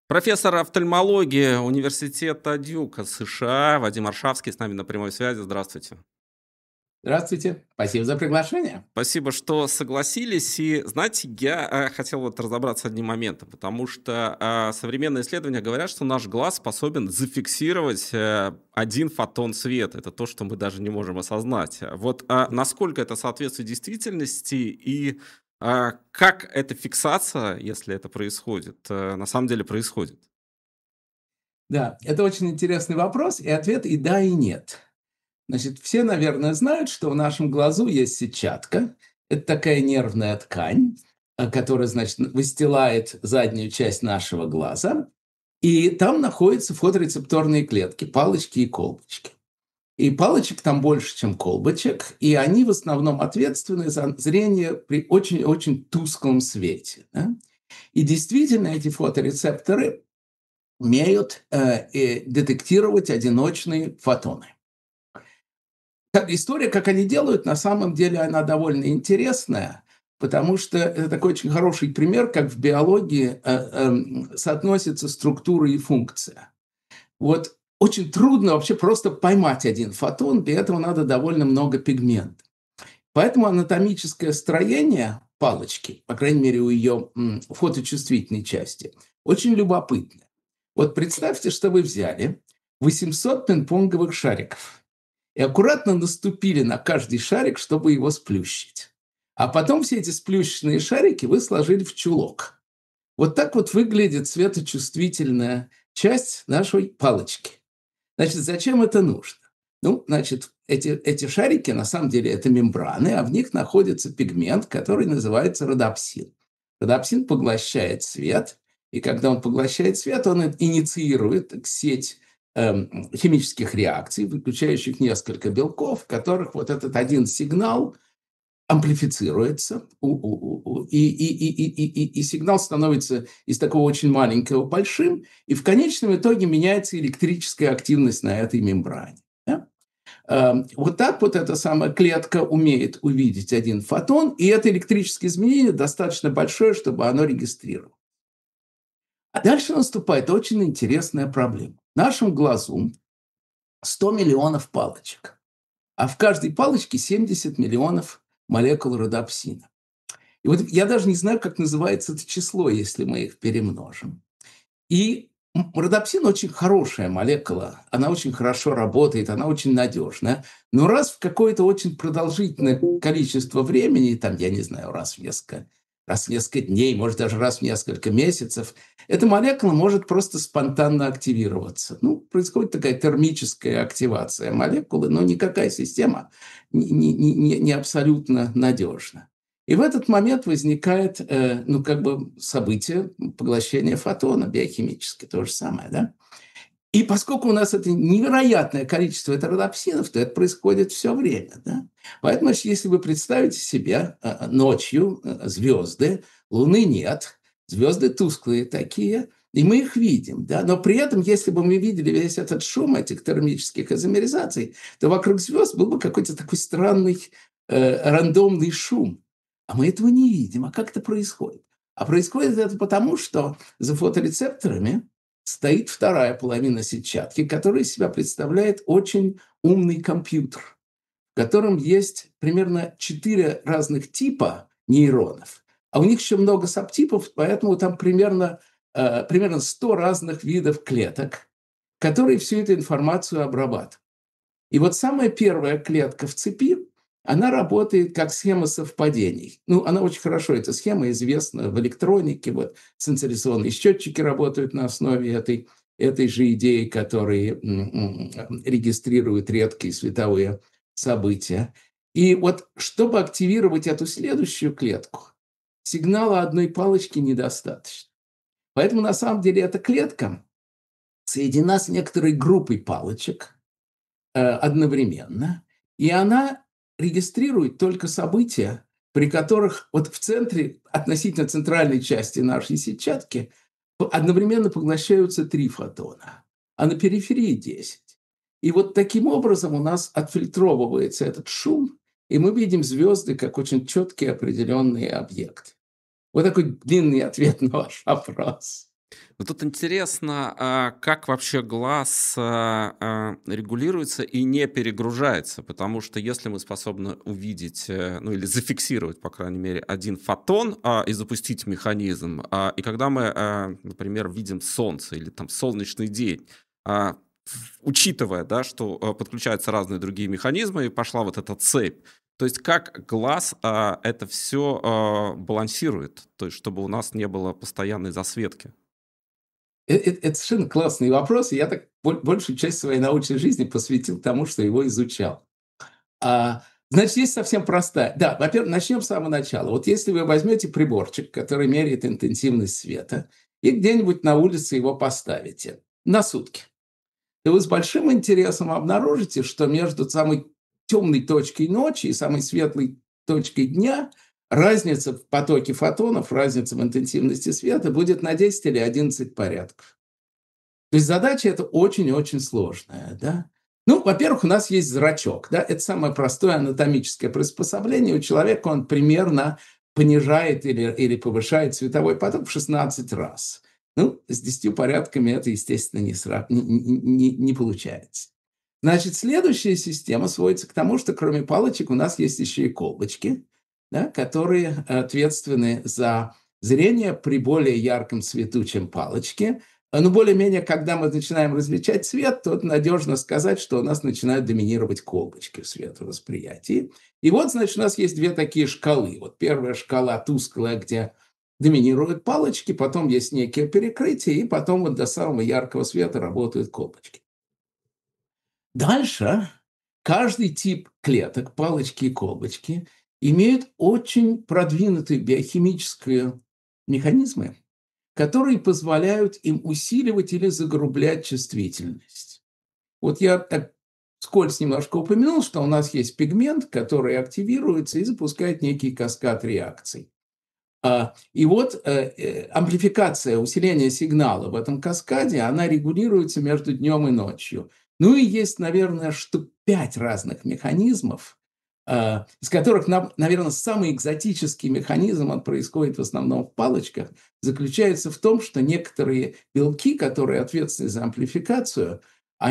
Профессор офтальмологии университета Дьюка США Вадим Аршавский с нами на прямой связи. Здравствуйте. Здравствуйте. Спасибо за приглашение. Спасибо, что согласились. И знаете, я хотел вот разобраться с одним моментом, потому что современные исследования говорят, что наш глаз способен зафиксировать один фотон света. Это то, что мы даже не можем осознать. Вот насколько это соответствует действительности и как эта фиксация, если это происходит, на самом деле происходит? Да, это очень интересный вопрос, и ответ и да, и нет. Значит, все, наверное, знают, что в нашем глазу есть сетчатка. Это такая нервная ткань, которая, значит, выстилает заднюю часть нашего глаза. И там находятся фоторецепторные клетки, палочки и колбочки. И палочек там больше, чем колбочек, и они в основном ответственны за зрение при очень-очень тусклом свете. Да? И действительно, эти фоторецепторы умеют детектировать одиночные фотоны. История, как они делают, на самом деле она довольно интересная, потому что это такой очень хороший пример, как в биологии соотносятся структура и функция. Вот очень трудно вообще просто поймать один фотон, для этого надо довольно много пигментов. Поэтому анатомическое строение палочки, по крайней мере, у ее фоточувствительной части, очень любопытное. Вот представьте, что вы взяли 800 пинг-понговых шариков и аккуратно наступили на каждый шарик, чтобы его сплющить. А потом все эти сплющенные шарики вы сложили в чулок. Вот так вот выглядит светочувствительная часть нашей палочки. Значит, зачем это нужно? Ну, значит, эти шарики, на самом деле, это мембраны, а в них находится пигмент, который называется родопсин. Родопсин поглощает свет, и когда он поглощает свет, он инициирует сеть химических реакций, выключающих несколько белков, в которых вот этот один сигнал амплифицируется, и сигнал становится из такого очень маленького большим, и в конечном итоге меняется электрическая активность на этой мембране. Да? Вот так вот эта самая клетка умеет увидеть один фотон, и это электрическое изменение достаточно большое, чтобы оно регистрировало. А дальше наступает очень интересная проблема. В нашем глазу 100 миллионов палочек, а в каждой палочке 70 миллионов молекул родопсина. И вот я даже не знаю, как называется это число, если мы их перемножим. И родопсин очень хорошая молекула, она очень хорошо работает, она очень надежная. Но раз в какое-то очень продолжительное количество времени, там, я не знаю, раз в несколько дней, может, даже раз в несколько месяцев, эта молекула может просто спонтанно активироваться. Ну, происходит такая термическая активация молекулы, но никакая система не абсолютно надежна. И в этот момент возникает, событие поглощения фотона биохимически, то же самое, да? И поскольку у нас это невероятное количество родопсинов, то это происходит все время, да? Поэтому, если вы представите себе ночью звезды, Луны нет, звезды тусклые такие, и мы их видим, да? Но при этом, если бы мы видели весь этот шум этих термических изомеризаций, то вокруг звезд был бы какой-то такой странный рандомный шум. А мы этого не видим. А как это происходит? А происходит это потому, что за фоторецепторами стоит вторая половина сетчатки, которая из себя представляет очень умный компьютер, в котором есть примерно 4 разных типа нейронов, а у них еще много сабтипов, поэтому там примерно 100 разных видов клеток, которые всю эту информацию обрабатывают. И вот самая первая клетка в цепи, она работает как схема совпадений. Ну, она очень хорошо, эта схема известна в электронике. Вот сенсориzaционные счетчики работают на основе этой же идеи, которые регистрируют редкие световые события. И вот чтобы активировать эту следующую клетку, сигнала одной палочки недостаточно. Поэтому на самом деле эта клетка соединена с некоторой группой палочек одновременно, и она регистрирует только события, при которых вот в центре, относительно центральной части нашей сетчатки, одновременно поглощаются 3 фотона, а на периферии 10. И вот таким образом у нас отфильтровывается этот шум, и мы видим звезды как очень четкие определенные объекты. Вот такой длинный ответ на ваш вопрос. Но тут интересно, как вообще глаз регулируется и не перегружается, потому что если мы способны увидеть, ну или зафиксировать, по крайней мере, один фотон и запустить механизм, и когда мы, например, видим солнце или там солнечный день, а, учитывая, да, что подключаются разные другие механизмы, и пошла вот эта цепь, то есть как глаз это все балансирует, то есть чтобы у нас не было постоянной засветки? Это совершенно классный вопрос, и я так большую часть своей научной жизни посвятил тому, что его изучал. А, значит, есть совсем простая. Да, во-первых, начнем с самого начала. Вот если вы возьмете приборчик, который меряет интенсивность света, и где-нибудь на улице его поставите на сутки, то вы с большим интересом обнаружите, что между самой темной точкой ночи и самой светлой точкой дня разница в потоке фотонов, разница в интенсивности света будет на 10 или 11 порядков. То есть задача эта очень-очень сложная, да. Ну, во-первых, у нас есть зрачок, да, это самое простое анатомическое приспособление. У человека он примерно понижает или повышает световой поток в 16 раз. Ну, с 10 порядками это, естественно, не получается. Значит, следующая система сводится к тому, что кроме палочек у нас есть еще и колбочки, да, которые ответственны за зрение при более ярком свету, чем палочки. Но более-менее, когда мы начинаем различать цвет, то надежно сказать, что у нас начинают доминировать колбочки в световосприятии. И вот, значит, у нас есть две такие шкалы. Вот первая шкала тусклая, где доминируют палочки, потом есть некие перекрытия, и потом вот до самого яркого света работают колбочки. Дальше каждый тип клеток, палочки и колбочки, имеют очень продвинутые биохимические механизмы, которые позволяют им усиливать или загрублять чувствительность. Вот я так вскользь немножко упомянул, что у нас есть пигмент, который активируется и запускает некий каскад реакций. И вот амплификация, усиление сигнала в этом каскаде, она регулируется между днем и ночью. Ну и есть, наверное, штук 5 разных механизмов, из которых, наверное, самый экзотический механизм, он происходит в основном в палочках, заключается в том, что некоторые белки, которые ответственны за амплификацию,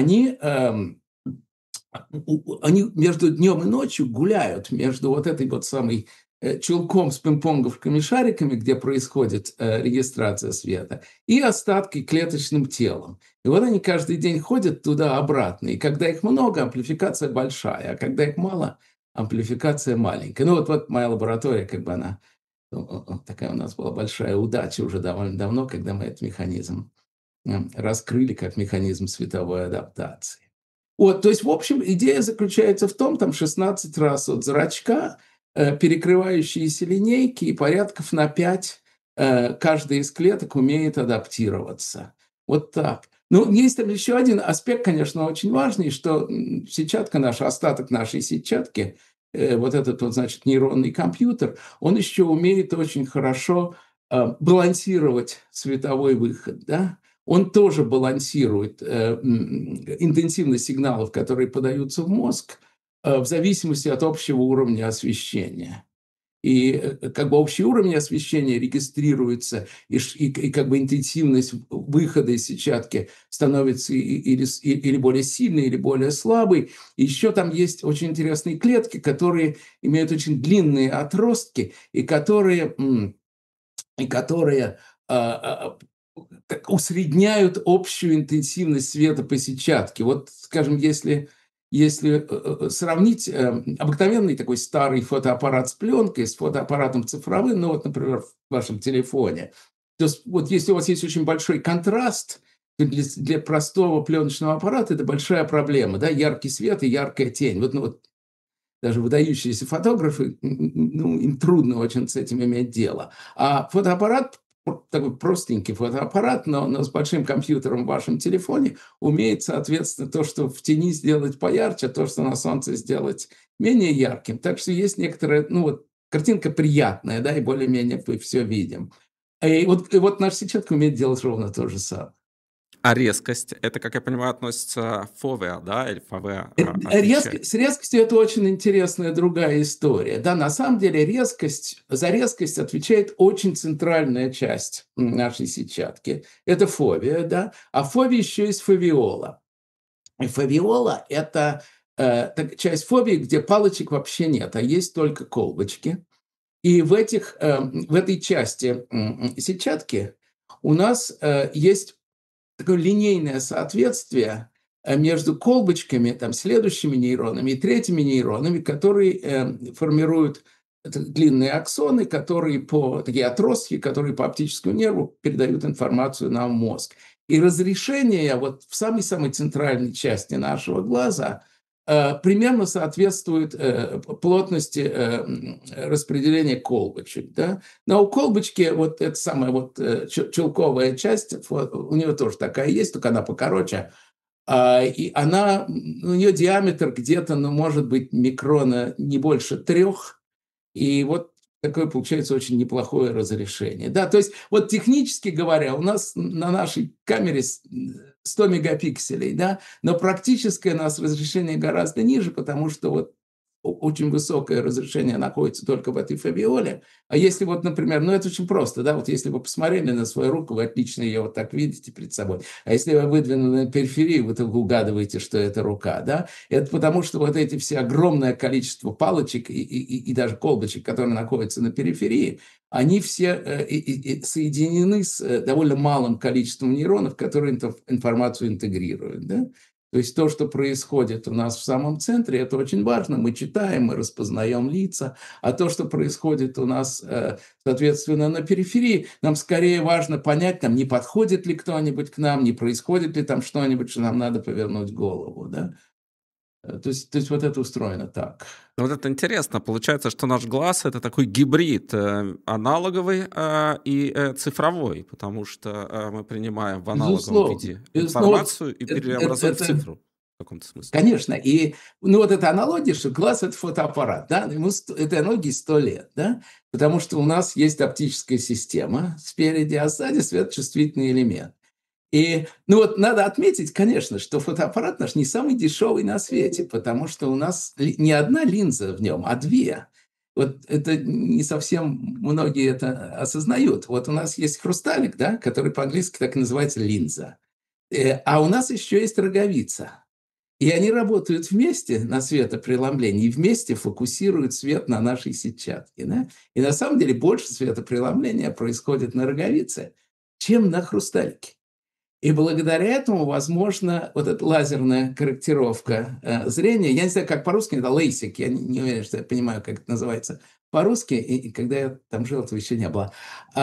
они между днем и ночью гуляют между вот этой вот самой чулком с пинг-понговыми шариками, где происходит регистрация света, и остаткой клеточным телом. И вот они каждый день ходят туда-обратно. И когда их много, амплификация большая, а когда их мало, амплификация маленькая. Ну вот моя лаборатория, как бы она, такая у нас была большая удача уже довольно давно, когда мы этот механизм раскрыли как механизм световой адаптации. Вот, то есть, в общем, идея заключается в том, там 16 раз от зрачка, перекрывающиеся линейки, и порядков на 5 каждая из клеток умеет адаптироваться. Вот так. Ну, есть там еще один аспект, конечно, очень важный, что сетчатка наша, остаток нашей сетчатки, вот этот вот, значит, нейронный компьютер, он еще умеет очень хорошо балансировать световой выход, да, он тоже балансирует интенсивность сигналов, которые подаются в мозг, в зависимости от общего уровня освещения. И как бы общий уровень освещения регистрируется, и как бы интенсивность выхода из сетчатки становится или более сильной, или более слабой. И еще там есть очень интересные клетки, которые имеют очень длинные отростки, и которые усредняют общую интенсивность света по сетчатке. Вот, скажем, если сравнить обыкновенный такой старый фотоаппарат с пленкой с фотоаппаратом цифровым, ну вот, например, в вашем телефоне, то есть вот если у вас есть очень большой контраст, то для простого пленочного аппарата это большая проблема, да, яркий свет и яркая тень. Вот даже выдающиеся фотографы, ну, им трудно очень с этим иметь дело. А фотоаппарат, такой простенький фотоаппарат, но с большим компьютером в вашем телефоне, умеет, соответственно, то, что в тени сделать поярче, а то, что на солнце сделать менее ярким. Так что есть некоторая, ну вот, картинка приятная, да, и более-менее мы все видим. И вот наша сетчатка умеет делать ровно то же самое. А резкость, это, как я понимаю, относится фовea, да, или фовea отвечает? С резкостью это очень интересная другая история. Да, на самом деле за резкость отвечает очень центральная часть нашей сетчатки. Это фовия, да, а в фовии еще есть фовиола. И фовиола – это часть фовии, где палочек вообще нет, а есть только колбочки. И в этой части сетчатки у нас есть такое линейное соответствие между колбочками, там, следующими нейронами и третьими нейронами, которые формируют длинные аксоны, такие отростки, которые по оптическому нерву передают информацию нам в мозг. И разрешение вот в самой-самой центральной части нашего глаза примерно соответствует плотности распределения колбочек. Да? Но у колбочки вот эта самая чулковая часть, у нее тоже такая есть, только она покороче. И у нее диаметр где-то, может быть, микрона не больше 3. И вот такое получается очень неплохое разрешение. Да, то есть вот технически говоря, у нас на нашей камере 100 мегапикселей, да, но практическое у нас разрешение гораздо ниже, потому что вот очень высокое разрешение находится только в этой фовиоле. А если вот, например, это очень просто, да, вот если вы посмотрели на свою руку, вы отлично ее вот так видите перед собой. А если вы выдвинули на периферию, вы только угадываете, что это рука, да. Это потому, что вот эти все огромное количество палочек и даже колбочек, которые находятся на периферии, они все соединены с довольно малым количеством нейронов, которые эту информацию интегрируют, да. То есть то, что происходит у нас в самом центре, это очень важно. Мы читаем, мы распознаем лица. А то, что происходит у нас, соответственно, на периферии, нам скорее важно понять, не подходит ли кто-нибудь к нам, не происходит ли там что-нибудь, что нам надо повернуть голову. Да? То есть вот это устроено так. Вот это интересно. Получается, что наш глаз — это такой гибрид аналоговый и цифровой, потому что мы принимаем в аналоговом виде информацию и преобразуем в цифру в каком-то смысле. Конечно. И вот эта аналогия, что глаз – это фотоаппарат. Да? Ему этой аналогии 100 лет. Да? Потому что у нас есть оптическая система спереди, а сзади светочувствительный элемент. И надо отметить, конечно, что фотоаппарат наш не самый дешевый на свете, потому что у нас не одна линза в нем, а 2. Вот это не совсем многие это осознают. Вот у нас есть хрусталик, да, который по-английски так и называется линза. А у нас еще есть роговица. И они работают вместе на светопреломлении, и вместе фокусируют свет на нашей сетчатке. Да? И на самом деле больше светопреломления происходит на роговице, чем на хрусталике. И благодаря этому возможно вот эта лазерная корректировка зрения. Я не знаю, как по-русски, это лейсик. Я не уверен, что я понимаю, как это называется по-русски. И когда я там жил, этого еще не было.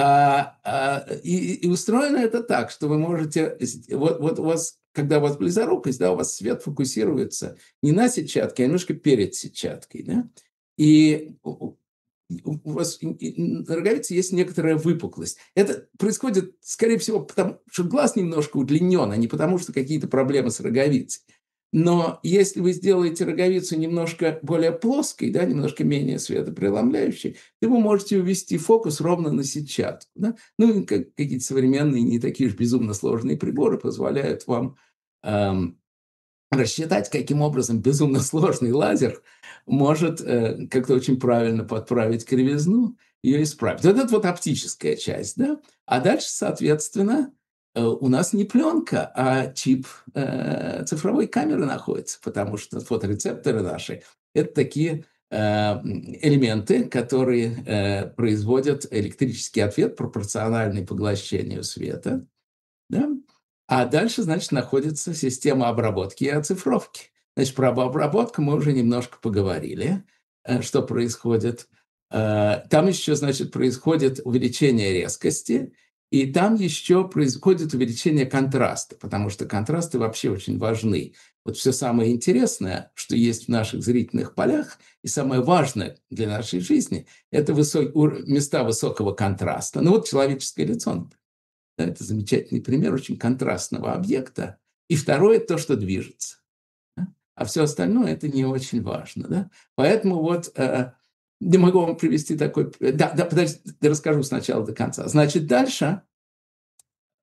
И устроено это так, что вы можете... Вот у вас, когда у вас близорукость, да, у вас свет фокусируется не на сетчатке, а немножко перед сетчаткой. Да? И у вас на роговице есть некоторая выпуклость. Это происходит, скорее всего, потому что глаз немножко удлинен, а не потому, что какие-то проблемы с роговицей. Но если вы сделаете роговицу немножко более плоской, да, немножко менее светопреломляющей, то вы можете увести фокус ровно на сетчатку. Да? Какие-то современные, не такие уж безумно сложные приборы позволяют вам рассчитать, каким образом безумно сложный лазер может как-то очень правильно подправить кривизну, ее исправить. Вот это вот оптическая часть. Да? А дальше, соответственно, у нас не пленка, а чип цифровой камеры находится, потому что фоторецепторы наши – это такие элементы, которые производят электрический ответ, пропорциональный поглощению света. Да? А дальше, значит, находится система обработки и оцифровки. Значит, про обработку мы уже немножко поговорили, что происходит. Там еще, значит, происходит увеличение резкости, и там еще происходит увеличение контраста, потому что контрасты вообще очень важны. Вот все самое интересное, что есть в наших зрительных полях, и самое важное для нашей жизни – это места высокого контраста. Вот человеческое лицо, например. Да, это замечательный пример очень контрастного объекта. И второе – то, что движется. Да? А все остальное – это не очень важно. Да? Поэтому я могу вам привести такой… Да, подождите, расскажу сначала до конца. Значит, дальше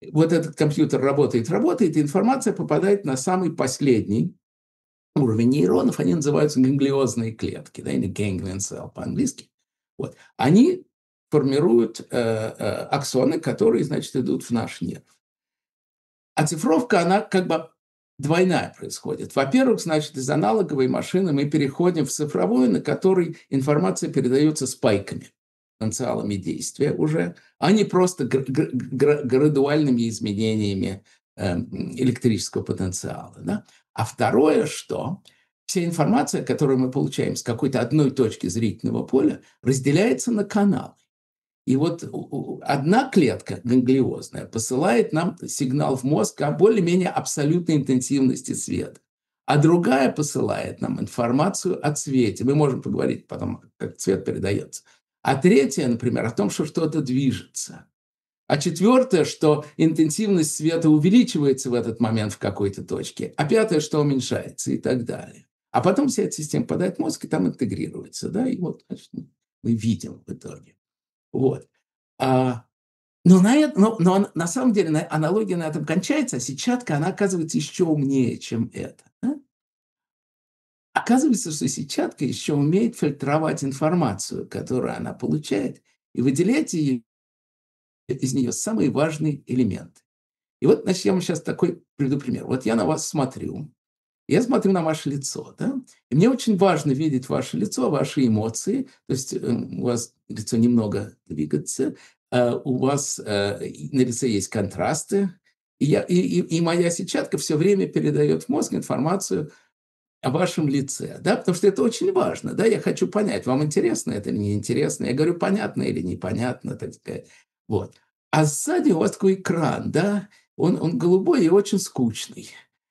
вот этот компьютер работает, и информация попадает на самый последний уровень нейронов, они называются ганглиозные клетки, да, или ganglion cell по-английски. Вот. Они формируют аксоны, которые, значит, идут в наш нерв. Оцифровка, она как бы двойная происходит. Во-первых, значит, из аналоговой машины мы переходим в цифровую, на которой информация передается спайками, потенциалами действия уже, а не просто градуальными изменениями электрического потенциала. Да? А второе, что вся информация, которую мы получаем с какой-то одной точки зрительного поля, разделяется на каналы. И вот одна клетка ганглиозная посылает нам сигнал в мозг о более-менее абсолютной интенсивности света, а другая посылает нам информацию о цвете. Мы можем поговорить потом, как цвет передается. А третья, например, о том, что что-то движется. А четвертое, что интенсивность света увеличивается в этот момент в какой-то точке. А пятое, что уменьшается и так далее. А потом вся эта система попадает в мозг и там интегрируется. Да? И вот, значит, мы видим в итоге. Вот. Но на самом деле аналогия на этом кончается, а сетчатка, она оказывается еще умнее, чем это. Да? Оказывается, что сетчатка еще умеет фильтровать информацию, которую она получает, и выделять из нее самые важные элементы. И вот, значит, я вам сейчас такой приведу пример. Вот я на вас смотрю, я смотрю на ваше лицо, да, и мне очень важно видеть ваше лицо, ваши эмоции, то есть у вас лицо немного двигается, у вас на лице есть контрасты, и моя сетчатка все время передает в мозг информацию о вашем лице, да, потому что это очень важно, да, я хочу понять, вам интересно это или неинтересно, я говорю, понятно или непонятно, так сказать, вот. А сзади у вас такой экран, да, он голубой и очень скучный.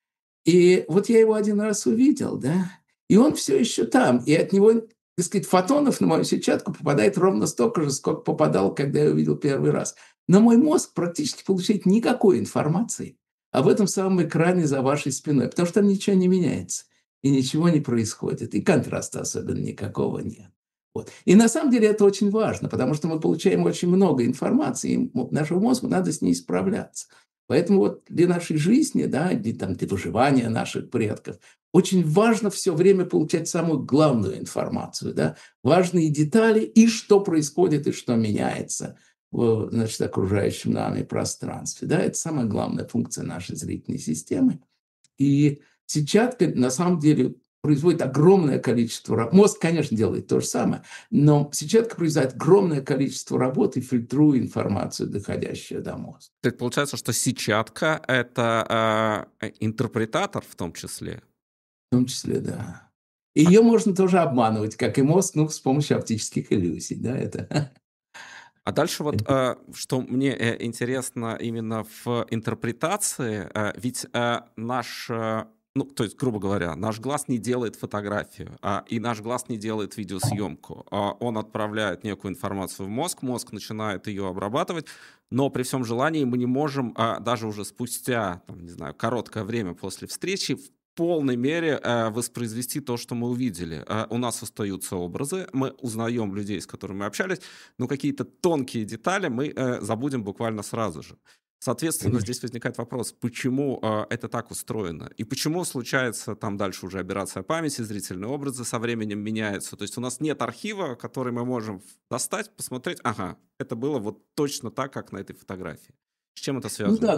И вот я его один раз увидел, да, и он все еще там, и от него, так сказать, фотонов на мою сетчатку попадает ровно столько же, сколько попадал, когда я увидел первый раз. Но мой мозг практически получает никакой информации об этом самом экране за вашей спиной, потому что там ничего не меняется, и ничего не происходит, и контраста особенно никакого нет. Вот. И на самом деле это очень важно, потому что мы получаем очень много информации, и нашему мозгу надо с ней справляться. Поэтому вот для нашей жизни, да, для выживания наших предков очень важно все время получать самую главную информацию, да, важные детали и что происходит, и что меняется в, значит, окружающем нами пространстве. Да, это самая главная функция нашей зрительной системы. И сетчатка на самом деле производит огромное количество работы. Мозг, конечно, делает то же самое, но сетчатка производит огромное количество работы, фильтруя информацию, доходящую до мозга. То есть получается, что сетчатка — это интерпретатор в том числе? В том числе, да. Ее можно тоже обманывать, как и мозг, ну, с помощью оптических иллюзий. Да, это... А дальше вот, что мне интересно именно в интерпретации, ведь наш, ну, то есть, грубо говоря, наш глаз не делает фотографию, и наш глаз не делает видеосъемку. Он отправляет некую информацию в мозг, мозг начинает ее обрабатывать, но при всем желании мы не можем даже уже спустя, там, не знаю, короткое время после встречи в полной мере воспроизвести то, что мы увидели. У нас остаются образы, мы узнаем людей, с которыми мы общались, но какие-то тонкие детали мы забудем буквально сразу же. Соответственно, здесь возникает вопрос, почему это так устроено? И почему случается там дальше уже аберрация памяти, зрительные образы со временем меняются? То есть у нас нет архива, который мы можем достать, посмотреть, ага, это было вот точно так, как на этой фотографии. С чем это связано? Ну да,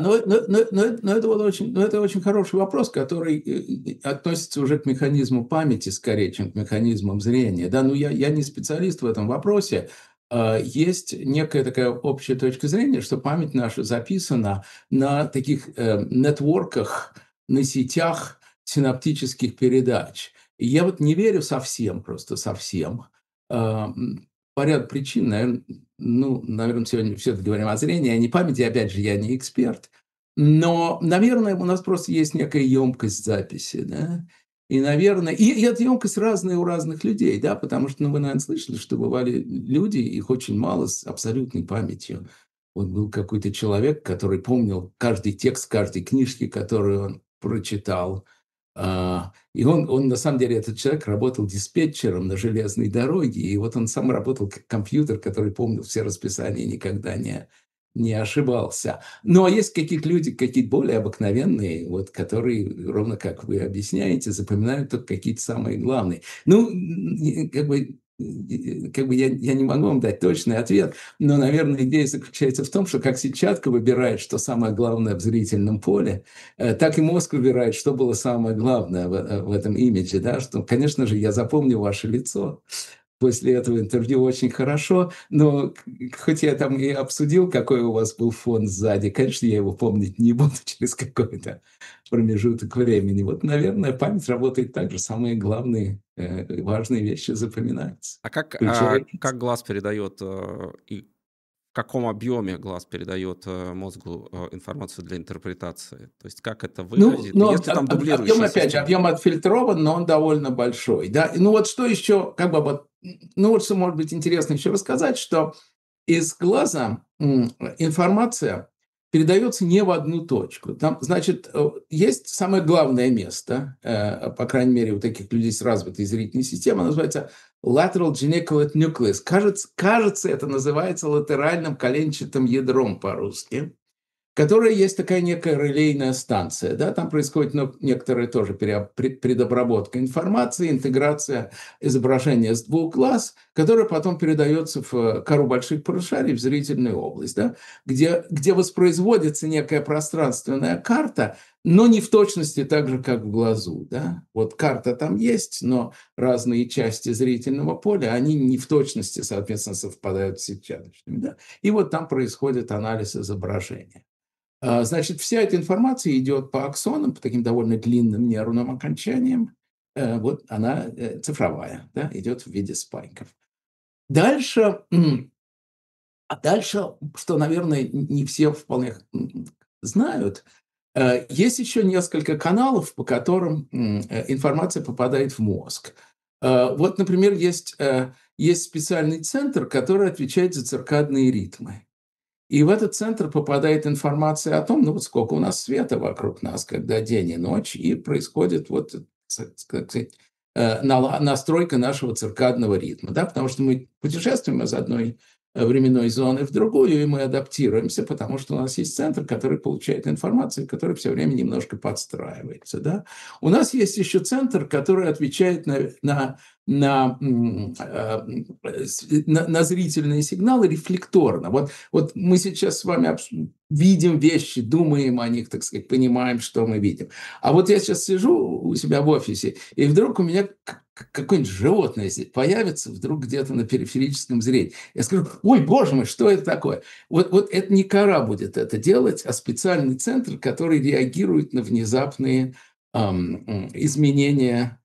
но это очень хороший вопрос, который относится уже к механизму памяти скорее, чем к механизмам зрения. Да, ну я не специалист в этом вопросе. Есть некая такая общая точка зрения, что память наша записана на таких нетворках, на сетях синаптических передач. И я вот не верю совсем, просто совсем. По ряду причин, наверное, сегодня все-таки говорим о зрении, а не памяти. Опять же, я не эксперт. Но, наверное, у нас просто есть некая емкость записи, да. И, наверное, и эта емкость разная у разных людей, да, потому что, вы, наверное, слышали, что бывали люди, их очень мало, с абсолютной памятью. Вот был какой-то человек, который помнил каждый текст каждой книжки, которую он прочитал. И он, на самом деле, этот человек работал диспетчером на железной дороге, и вот он сам работал как компьютер, который помнил все расписания, никогда не ошибался. Но есть какие-то люди, какие-то более обыкновенные, вот, которые, ровно как вы объясняете, запоминают только какие-то самые главные. Ну, как бы я не могу вам дать точный ответ, но, наверное, идея заключается в том, что как сетчатка выбирает, что самое главное в зрительном поле, так и мозг выбирает, что было самое главное в этом имидже, да, что, конечно же, я запомню ваше лицо после этого интервью очень хорошо, но хоть я там и обсудил, какой у вас был фон сзади, конечно, я его помнить не буду через какой-то промежуток времени. Вот, наверное, память работает так же, самые главные важные вещи запоминаются, включая... Как глаз передает и в каком объеме глаз передает мозгу информацию для интерпретации? То есть как это Ну, выглядит? И но есть ли там объем, дублирующие опять же, системы? объем отфильтрован, но он довольно большой. Да? Ну вот что еще, как бы вот, ну вот что может быть интересно еще рассказать, что из глаза информация передается не в одну точку. Там, значит, есть самое главное место, по крайней мере, у таких людей с развитой зрительной системой, называется lateral geniculate nucleus. Кажется, это называется латеральным коленчатым ядром по-русски, которая есть такая некая релейная станция. Да? Там происходит некоторая тоже предобработка информации, интеграция изображения с двух глаз, которая потом передается в кору больших полушарий, в зрительную область, да? где воспроизводится некая пространственная карта, но не в точности так же, как в глазу. Да? Вот карта там есть, но разные части зрительного поля, они не в точности, соответственно, совпадают с сетчаточными. Да? И вот там происходит анализ изображения. Значит, вся эта информация идет по аксонам, по таким довольно длинным нервным окончаниям. Вот она цифровая, да, идет в виде спайков. Дальше, что, наверное, не все вполне знают, есть еще несколько каналов, по которым информация попадает в мозг. Вот, например, есть специальный центр, который отвечает за циркадные ритмы. И в этот центр попадает информация о том, ну вот сколько у нас света вокруг нас, когда день и ночь, и происходит вот, так сказать, настройка нашего циркадного ритма, да, потому что мы путешествуем из одной временной зоны в другую, и мы адаптируемся, потому что у нас есть центр, который получает информацию, который все время немножко подстраивается. Да. У нас есть еще центр, который отвечает на зрительные сигналы рефлекторно. Вот мы сейчас с вами видим вещи, думаем о них, так сказать, понимаем, что мы видим. А вот я сейчас сижу у себя в офисе, и вдруг у меня какое-нибудь животное здесь появится вдруг где-то на периферическом зрении. Я скажу: ой, боже мой, что это такое? Вот это не кора будет это делать, а специальный центр, который реагирует на внезапные изменения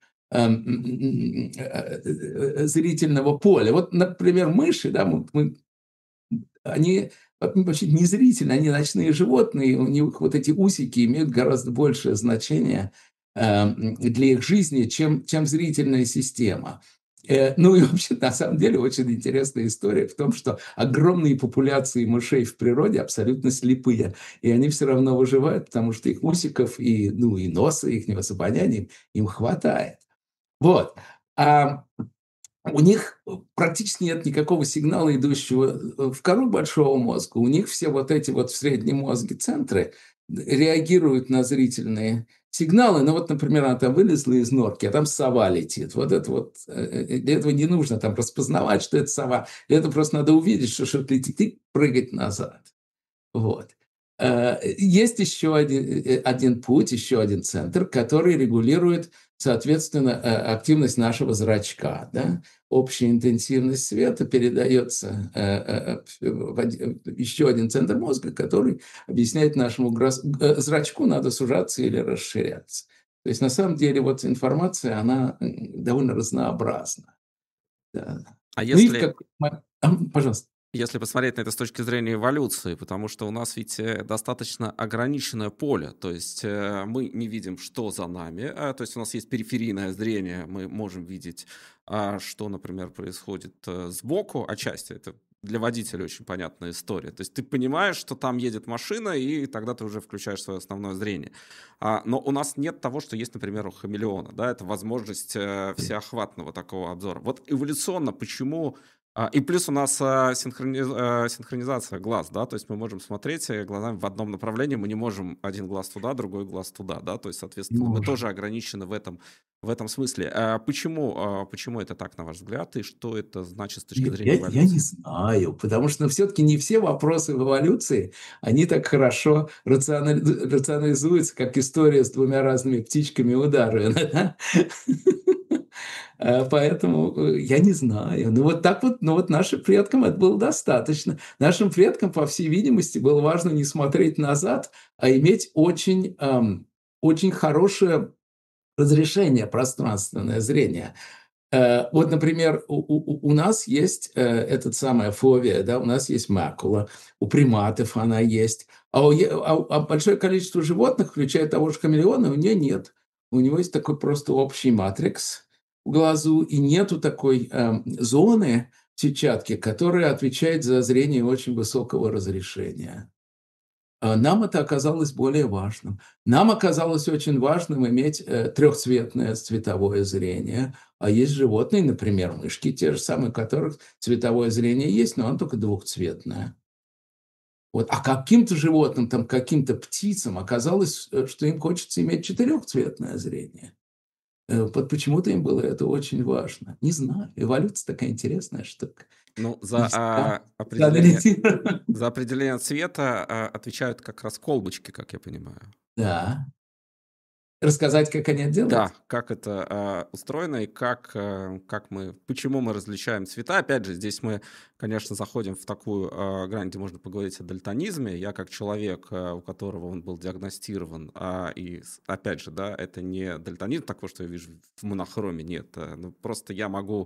зрительного поля. Вот, например, мыши, да, они вообще незрительные, они ночные животные, у них вот эти усики имеют гораздо большее значение для их жизни, чем зрительная система. Ну и вообще, на самом деле, очень интересная история в том, что огромные популяции мышей в природе абсолютно слепые, и они все равно выживают, потому что их усиков и носа, их обоняния им хватает. Вот. А у них практически нет никакого сигнала, идущего в кору большого мозга. У них все вот эти вот в среднем мозге центры реагируют на зрительные сигналы. Ну вот, например, она там вылезла из норки, а там сова летит. Вот это вот, для этого не нужно там распознавать, что это сова. Для этого просто надо увидеть, что что-то летит, и прыгать назад. Вот. Есть еще один путь, еще один центр, который регулирует, соответственно, активность нашего зрачка. Да? Общая интенсивность света передается в еще один центр мозга, который объясняет нашему зрачку, надо сужаться или расширяться. То есть, на самом деле, вот информация, она довольно разнообразна. Да. А Ну и в если, какой момент... Пожалуйста. если посмотреть на это с точки зрения эволюции, потому что у нас ведь достаточно ограниченное поле, то есть мы не видим, что за нами, то есть у нас есть периферийное зрение, мы можем видеть, что, например, происходит сбоку, отчасти это для водителя очень понятная история. То есть ты понимаешь, что там едет машина, и тогда ты уже включаешь свое основное зрение. Но у нас нет того, что есть, например, у хамелеона, да, это возможность всеохватного такого обзора. Вот эволюционно почему И плюс у нас синхронизация глаз, да, то есть мы можем смотреть глазами в одном направлении, мы не можем один глаз туда, другой глаз туда, да, то есть, соответственно, мы тоже Можем. ограничены в этом смысле. Почему это так, на ваш взгляд, и что это значит с точки зрения Я не эволюции? знаю, потому что все-таки не все вопросы в эволюции, они так хорошо рационализуются, как история с двумя разными птичками у Дарвина. Да? Поэтому я не знаю. Ну вот так вот, ну вот нашим предкам это было достаточно. Нашим предкам, по всей видимости, было важно не смотреть назад, а иметь очень хорошее разрешение пространственное зрение. Вот, например, у нас есть этот самая фовия, да, у нас есть макула, у приматов она есть, а большое количество животных, включая того же хамелеона, у нее нет. У него есть такой просто общий матрикс в глазу, и нету такой зоны в сетчатке, которая отвечает за зрение очень высокого разрешения. Нам это оказалось более важным. Нам оказалось очень важным иметь трехцветное цветовое зрение. А есть животные, например, мышки, те же самые, у которых цветовое зрение есть, но оно только двухцветное. Вот. А каким-то животным, там, каким-то птицам оказалось, что им хочется иметь четырехцветное зрение. Вот почему-то им было это очень важно. Не знаю. Эволюция такая интересная штука. Ну, Не всегда анализирована. за определение цвета отвечают как раз колбочки, как я понимаю. Да. Рассказать, как они это Да, делают? как это устроено и почему мы различаем цвета. Опять же, здесь мы, конечно, заходим в такую грань, где можно поговорить о дальтонизме. Я как человек, у которого он был диагностирован, опять же, да, это не дальтонизм, такой, что я вижу в монохроме, нет. Ну, просто я могу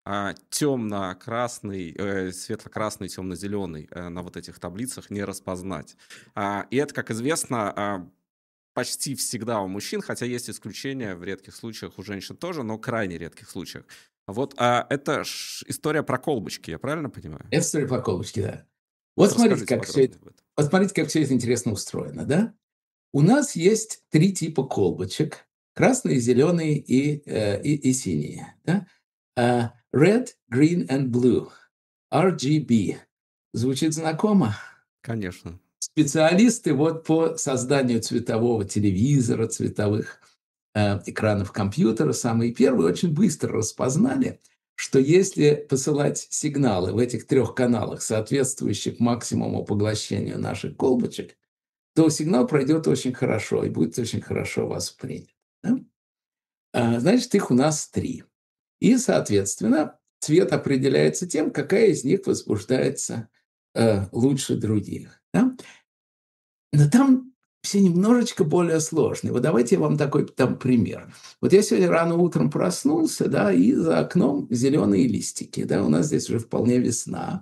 темно-красный, светло-красный, темно-зеленый на вот этих таблицах не распознать. И это, как известно, почти всегда у мужчин, хотя есть исключения в редких случаях у женщин тоже, но крайне редких случаях. Вот это история про колбочки, я правильно понимаю? Это история про колбочки, да. Вот расскажите подробнее об этом. Вот смотрите, как все это интересно устроено, да? У нас есть 3 типа колбочек: красные, зеленые и синие, да? Red, green and blue, RGB. Звучит знакомо? Конечно. Специалисты вот по созданию цветового телевизора, цветовых экранов компьютера, самые первые очень быстро распознали, что если посылать сигналы в этих 3 каналах, соответствующих максимуму поглощению наших колбочек, то сигнал пройдет очень хорошо и будет очень хорошо воспринят. Да? Значит, их у нас 3. И, соответственно, цвет определяется тем, какая из них возбуждается лучше других. Да? Но там все немножечко более сложные. Вот давайте я вам такой там пример. Вот я сегодня рано утром проснулся, да, и за окном зеленые листики, да, у нас здесь уже вполне весна.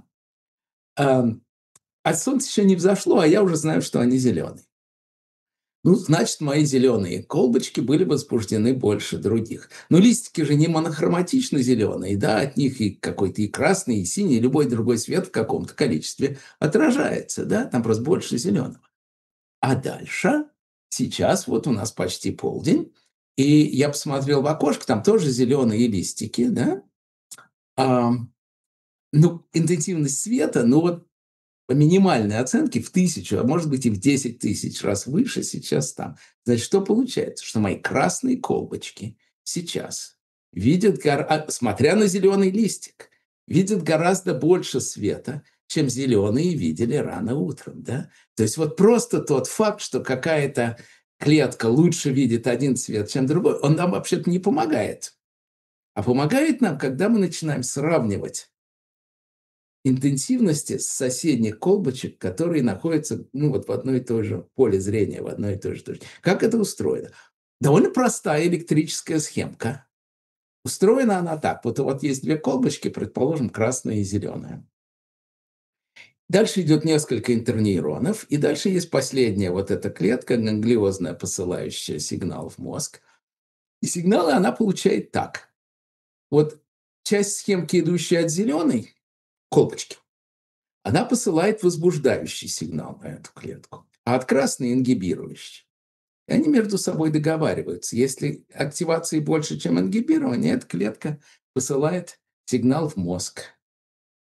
А солнце еще не взошло, а я уже знаю, что они зеленые. Ну, значит, мои зеленые колбочки были возбуждены больше других. Но листики же не монохроматично зеленые, да, от них и какой-то и красный, и синий, и любой другой цвет в каком-то количестве отражается, да, там просто больше зеленого. А дальше, сейчас вот у нас почти полдень, и я посмотрел в окошко, там тоже зеленые листики, да. А, ну, интенсивность света, ну вот по минимальной оценке в 1000, а может быть и в 10 тысяч раз выше сейчас там. Значит, что получается? Что мои красные колбочки сейчас видят, смотря на зеленый листик, видят гораздо больше света, чем зеленые видели рано утром. Да? То есть вот просто тот факт, что какая-то клетка лучше видит один цвет, чем другой, он нам вообще-то не помогает. А помогает нам, когда мы начинаем сравнивать интенсивности с соседних колбочек, которые находятся ну, вот в одной и той же поле зрения, в одной и той же точке. Как это устроено? Довольно простая электрическая схемка. Устроена она так. Вот есть 2 колбочки, предположим, красная и зеленая. Дальше идет несколько интернейронов, и дальше есть последняя вот эта клетка ганглиозная, посылающая сигнал в мозг. И сигналы она получает так. Вот часть схемки, идущая от зеленой колбочки, она посылает возбуждающий сигнал на эту клетку, а от красной – ингибирующий. И они между собой договариваются. Если активации больше, чем ингибирование, эта клетка посылает сигнал в мозг.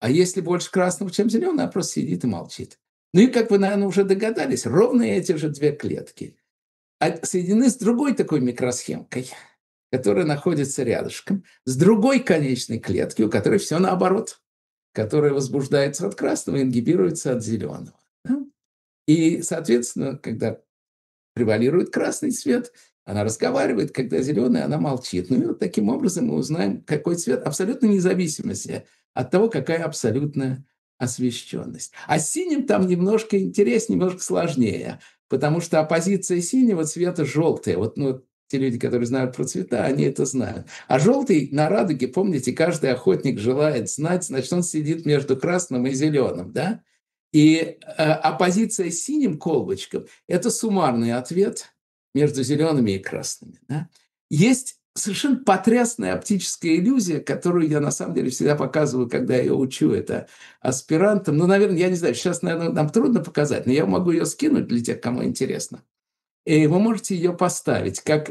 А если больше красного, чем зеленого, она просто сидит и молчит. Ну и, как вы, наверное, уже догадались, ровно эти же две клетки соединены с другой такой микросхемкой, которая находится рядышком, с другой конечной клетки, у которой все наоборот, которая возбуждается от красного и ингибируется от зеленого. Да? И, соответственно, когда превалирует красный цвет, она разговаривает, когда зеленый, она молчит. Ну и вот таким образом мы узнаем, какой цвет, абсолютно вне зависимости от того, какая абсолютная освещенность. А с синим там немножко интереснее, немножко сложнее, потому что оппозиция синего цвета желтая. Вот, ну, те люди, которые знают про цвета, они это знают. А желтый на радуге, помните, каждый охотник желает знать, значит, он сидит между красным и зеленым, да? И оппозиция с синим колбочком – это суммарный ответ между зелеными и красными. Да? Есть совершенно потрясная оптическая иллюзия, которую я на самом деле всегда показываю, когда я учу это аспирантам. Ну, наверное, я не знаю, сейчас, наверное, нам трудно показать, но я могу ее скинуть для тех, кому интересно. И вы можете ее поставить, как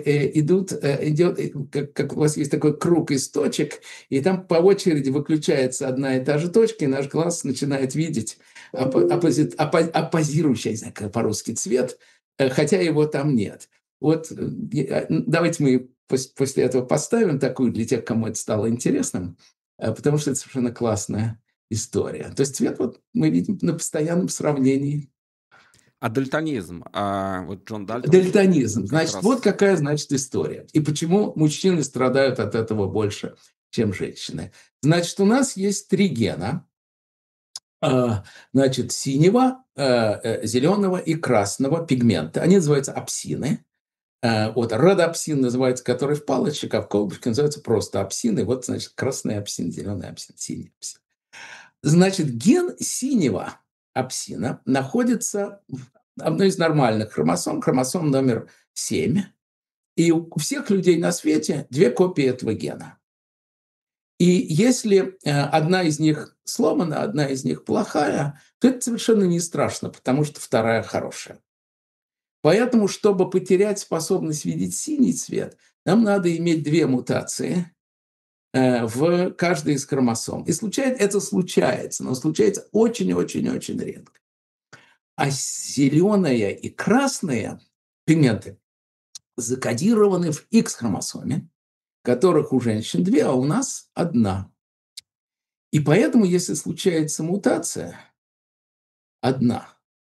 как у вас есть такой круг из точек, и там по очереди выключается одна и та же точка, и наш глаз начинает видеть оппозирующий, я не знаю, как по-русски, цвет, хотя его там нет. Вот давайте мы после этого поставим такую для тех, кому это стало интересным, потому что это совершенно классная история. То есть цвет вот мы видим на постоянном сравнении. А дальтонизм? Вот Джон Дальтон Дальтонизм. как Значит, раз... вот какая, значит, история. И почему мужчины страдают от этого больше, чем женщины. Значит, у нас есть 3 гена. Значит, синего, зеленого и красного пигмента. Они называются апсины. Вот родопсин называется, который в палочке, а в колбочке называется просто апсины. Вот, значит, красный апсин, зеленый апсин, синий апсин. Значит, ген синего апсина находится в одной из нормальных хромосом номер 7. И у всех людей на свете 2 копии этого гена. И если одна из них сломана, одна из них плохая, то это совершенно не страшно, потому что вторая хорошая. Поэтому, чтобы потерять способность видеть синий цвет, нам надо иметь 2 мутации в каждой из хромосом. И это случается, но случается очень-очень-очень редко. А зеленые и красные пигменты закодированы в X-хромосоме, которых у женщин 2, а у нас 1. И поэтому, если случается мутация, 1,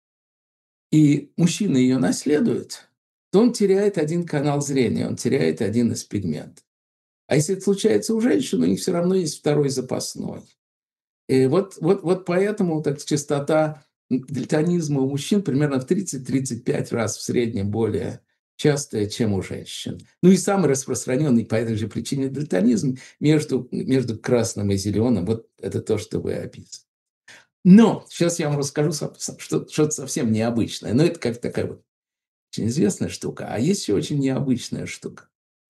и мужчина ее наследует, то он теряет 1 канал зрения, он теряет 1 из пигментов. А если это случается у женщин, у них все равно есть 2 запасной. И вот поэтому так, частота дальтонизма у мужчин примерно в 30-35 раз в среднем более частая, чем у женщин. Ну и самый распространенный по этой же причине дальтонизм между красным и зеленым. Вот это то, что вы описываете. Но сейчас я вам расскажу что-то совсем необычное. Но это как такая вот очень известная штука. А есть еще очень необычная штука.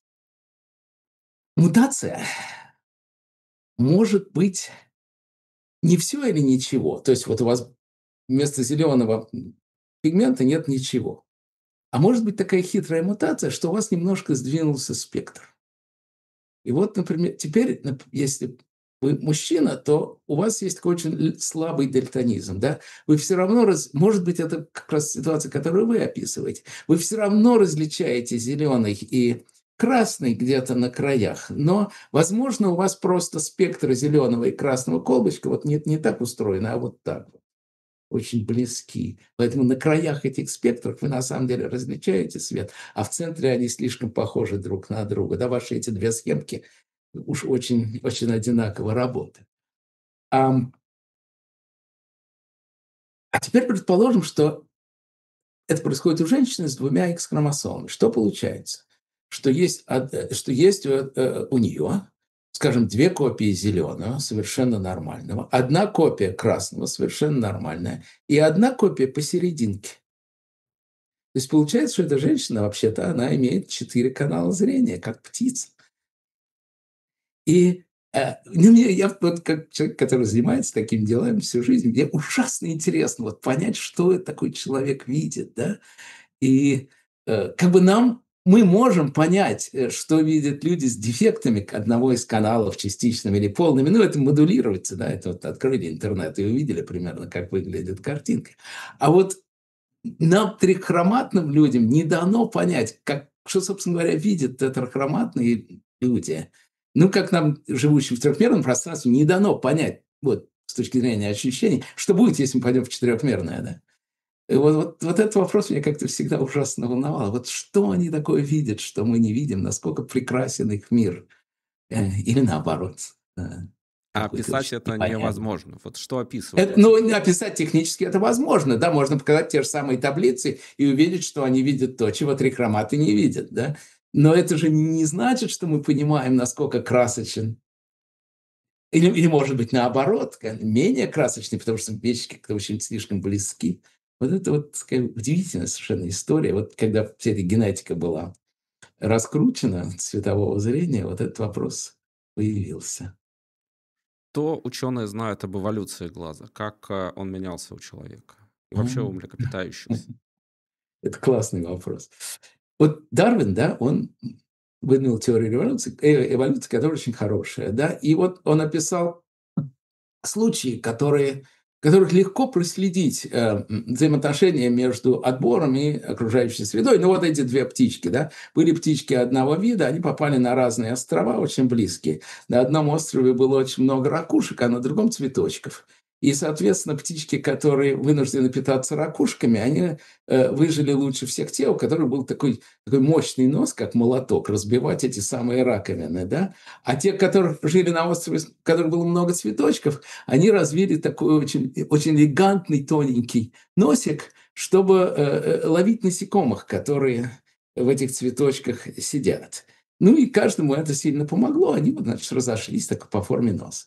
Мутация может быть не все или ничего. То есть вот у вас вместо зеленого пигмента нет ничего. А может быть такая хитрая мутация, что у вас немножко сдвинулся спектр. И вот, например, теперь, если вы мужчина, то у вас есть такой очень слабый дальтонизм. Да? Вы все равно, может быть, это как раз ситуация, которую вы описываете, вы все равно различаете зеленый и красный где-то на краях, но, возможно, у вас просто спектр зеленого и красного колбочка вот не так устроен, а вот так вот. Очень близки. Поэтому на краях этих спектров вы на самом деле различаете свет, а в центре они слишком похожи друг на друга. Да, ваши эти 2 схемки уж очень, очень одинаково работают. А теперь предположим, что это происходит у женщины с 2 X-хромосомами. Что получается? Что есть у нее, скажем, 2 копии зеленого, совершенно нормального, 1 копия красного, совершенно нормальная, и 1 копия посерединке. То есть получается, что эта женщина, вообще-то, она имеет 4 канала зрения, как птица. И я вот как человек, который занимается такими делами всю жизнь, мне ужасно интересно вот понять, что такой человек видит, да. И как бы нам мы можем понять, что видят люди с дефектами одного из каналов, частичными или полными. Ну, это модулируется, да, это вот открыли интернет и увидели примерно, как выглядит картинка. А вот нам, трихроматным людям, не дано понять, что, собственно говоря, видят тетрахроматные люди. Ну, как нам, живущим в трехмерном пространстве, не дано понять, вот, с точки зрения ощущений, что будет, если мы пойдем в четырехмерное, да. И вот этот вопрос меня как-то всегда ужасно волновал. Вот что они такое видят, что мы не видим, насколько прекрасен их мир? Или наоборот, А какой-то описать очень это непонятный. невозможно. Вот что описывают эти? Ну, описать технически это возможно, да, можно показать те же самые таблицы и увидеть, что они видят то, чего трихроматы не видят, да. Но это же не значит, что мы понимаем, насколько красочен. Или может быть, наоборот, менее красочный, потому что вещи как-то очень слишком близки. Вот это вот такая удивительная совершенно история. Вот когда вся эта генетика была раскручена цветового зрения, вот этот вопрос появился. Что ученые знают об эволюции глаза? Как он менялся у человека? И вообще у М. млекопитающихся? Это классный вопрос. Вот Дарвин, да, он выдвинул теорию эволюции, которая очень хорошая, да, и вот он описал случаи, которых легко проследить взаимоотношения между отбором и окружающей средой. Ну, вот эти две птички, да, были птички одного вида, они попали на разные острова, очень близкие. На одном острове было очень много ракушек, а на другом цветочков. И, соответственно, птички, которые вынуждены питаться ракушками, они выжили лучше всех те, у которых был такой мощный нос, как молоток, разбивать эти самые раковины, да. А те, которые жили на острове, в которых было много цветочков, они развили такой очень, очень элегантный, тоненький носик, чтобы ловить насекомых, которые в этих цветочках сидят. Ну и каждому это сильно помогло. Они, вот, значит, разошлись так по форме носа.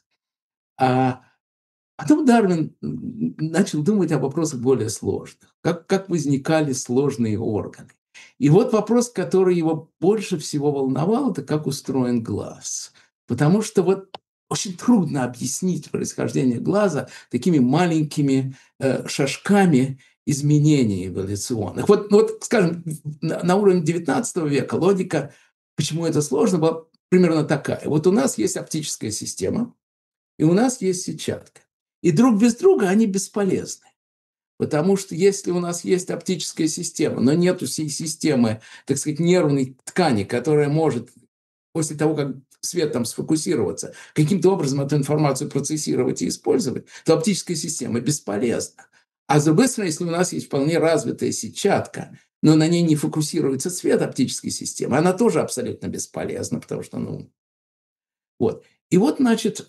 А потом Дарвин начал думать о вопросах более сложных. Как возникали сложные органы. И вот вопрос, который его больше всего волновал, это как устроен глаз. Потому что вот очень трудно объяснить происхождение глаза такими маленькими шажками изменений эволюционных. Вот скажем, на уровне XIX века логика, почему это сложно, была примерно такая. Вот у нас есть оптическая система, и у нас есть сетчатка. И друг без друга они бесполезны. Потому что если у нас есть оптическая система, но нет всей системы, так сказать, нервной ткани, которая может после того, как свет там сфокусироваться, каким-то образом эту информацию процессировать и использовать, то оптическая система бесполезна. А с другой стороны, если у нас есть вполне развитая сетчатка, но на ней не фокусируется свет оптической системы, она тоже абсолютно бесполезна, потому что, ну, вот. И вот, значит,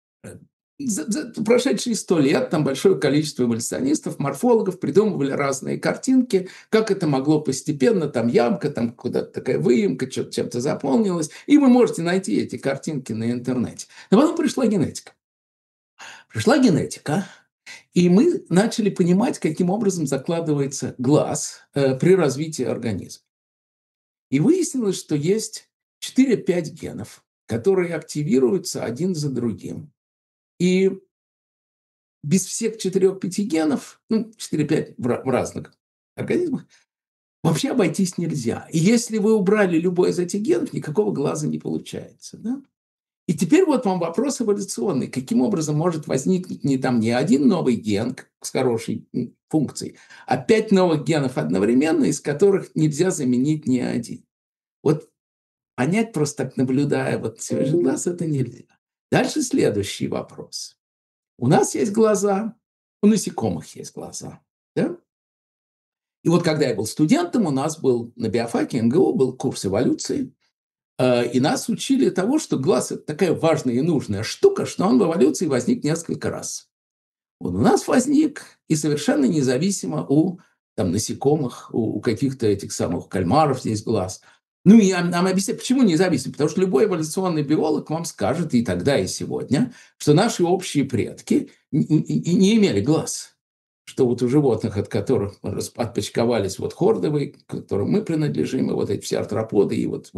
за прошедшие 100 лет там большое количество эволюционистов, морфологов придумывали разные картинки, как это могло постепенно, там ямка, там куда-то такая выемка, что-то чем-то заполнилось, и вы можете найти эти картинки на интернете. Но потом пришла генетика. Пришла генетика, и мы начали понимать, каким образом закладывается глаз при развитии организма. И выяснилось, что есть 4-5 генов, которые активируются один за другим. И без всех 4-5 генов, ну, 4-5 в разных организмах, вообще обойтись нельзя. И если вы убрали любой из этих генов, никакого глаза не получается. Да? И теперь вот вам вопрос эволюционный. Каким образом может возникнуть не один новый ген с хорошей функцией, а 5 новых генов одновременно, из которых нельзя заменить ни один. Вот понять просто так, наблюдая вот свежий глаз, это нельзя. Дальше следующий вопрос. У нас есть глаза, у насекомых есть глаза. Да? И вот когда я был студентом, у нас был на биофаке МГУ был курс эволюции, и нас учили того, что глаз – это такая важная и нужная штука, что он в эволюции возник несколько раз. Он у нас возник, и совершенно независимо у там, насекомых, у каких-то этих самых кальмаров есть глаз. Ну, и нам объясняют, почему независимо? Потому что любой эволюционный биолог вам скажет и тогда, и сегодня, что наши общие предки не имели глаз. Что вот у животных, от которых отпочковались вот хордовые, к которым мы принадлежим, и вот эти все артроподы, и вот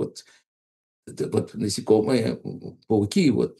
насекомые, пауки, вот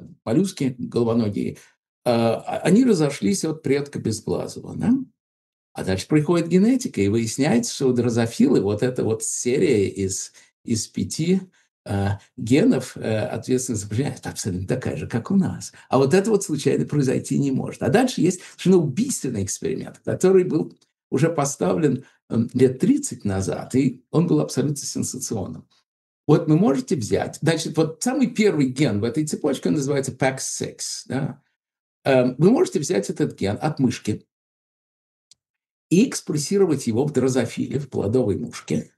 моллюски головоногие, они разошлись от предка безглазого. Да? А дальше приходит генетика, и выясняется, что у дрозофилы вот эта вот серия из 5 генов, ответственных за определение, это абсолютно такая же, как у нас. А вот это вот случайно произойти не может. А дальше есть совершенно убийственный эксперимент, который был уже поставлен лет 30 назад, и он был абсолютно сенсационным. Вот вы можете взять, значит, вот самый первый ген в этой цепочке, он называется PAX6. Да? Вы можете взять этот ген от мышки и экспрессировать его в дрозофиле, в плодовой мушке,